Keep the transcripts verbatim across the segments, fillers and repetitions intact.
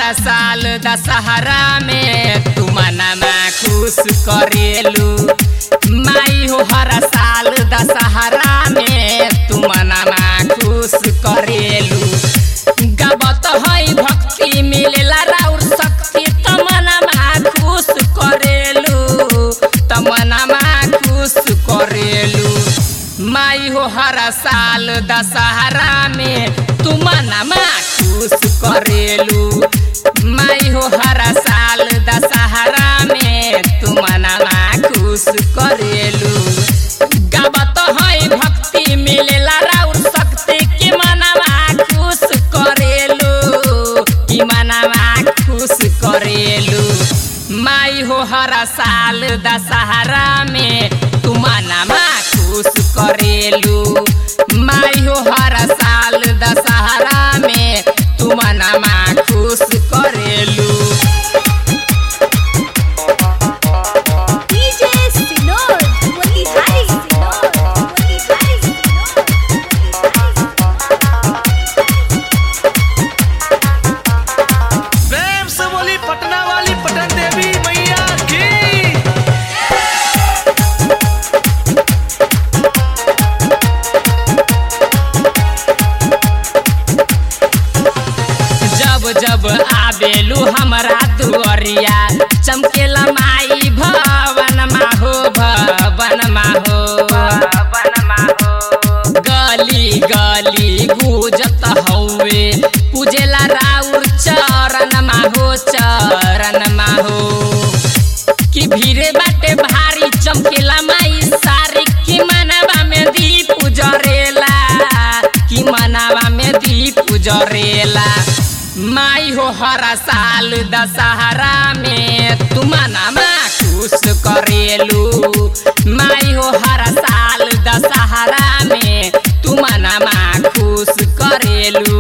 साल दशहरा में तू मनमा खुश करेलू। माई हो हर साल दशहरा में तू मनमा खुश करेलू। गबत है भक्ति मिलेला राउर शक्ति त मनमा खुश करेलू त मनमा खुश करेलू। माई हो हर साल दशहरा में तू मनमा खुश करेलू। माई हो हर साल दशहरा में तू मनमा खुश करेलू। गबत है भक्ति मिलेला राउर शक्ति की मनमा खुश करेलू की मनमा खुश करेलू। माई हो हर साल दशहरा में तू मनमा खुश करेलू। माई हो हर साल दशहरा में तू मनमा खुश करेलू। जब आबेलू हमरा दुआरिया चमकेला माई भवन माहो भवन माहो भवन माहो। गली गली गुजत हौवे पूजेला राउर चरण माहो चरण माहो। कि भीरे बाटे भारी चमकेला माई सारी की मनवा में दीप जरेला की मनवा में दीप जरेला। माई हो हर साल दशहरा में तू मनमा खुश करेलू। माई हो हर साल दशहरा में तू मनमा खुश करेलू।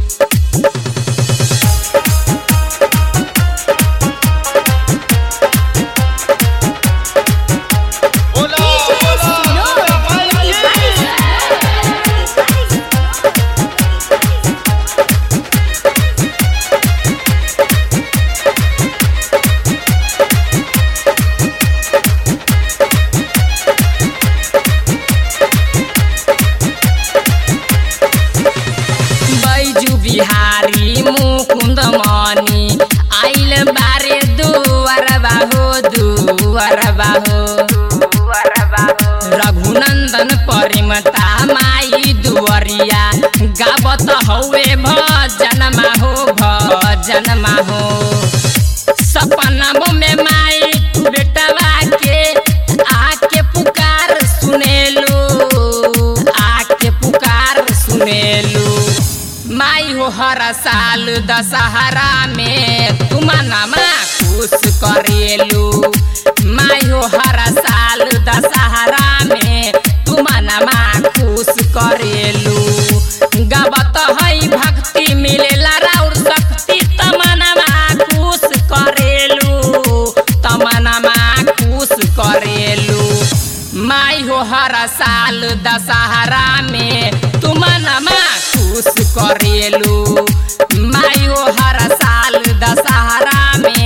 बिहारी मुकुंद मनी आइल बारे दुआर बाहो दुआर बाहो दुआर बाहो। रघुनंदन परिमता माई दुआरिया गावत हौवे भजन माहो भजन माहो। सपना में माई बेटवा के आके पुकार सुनेलू आके पुकार सुनेलू। माई हो हर साल दशहरा में तू मनमा खुश करेलू। माई हो हर साल दशहरा में तू मनमा खुश करेलू। गबत है भक्ति मिलेला राउर शक्ति त मनमा खुश करेलू त मनमा खुश करेलू। माई हो हर साल दशहरा में तू मनमा खुश करेलू। माई हो हर साल दशहरा में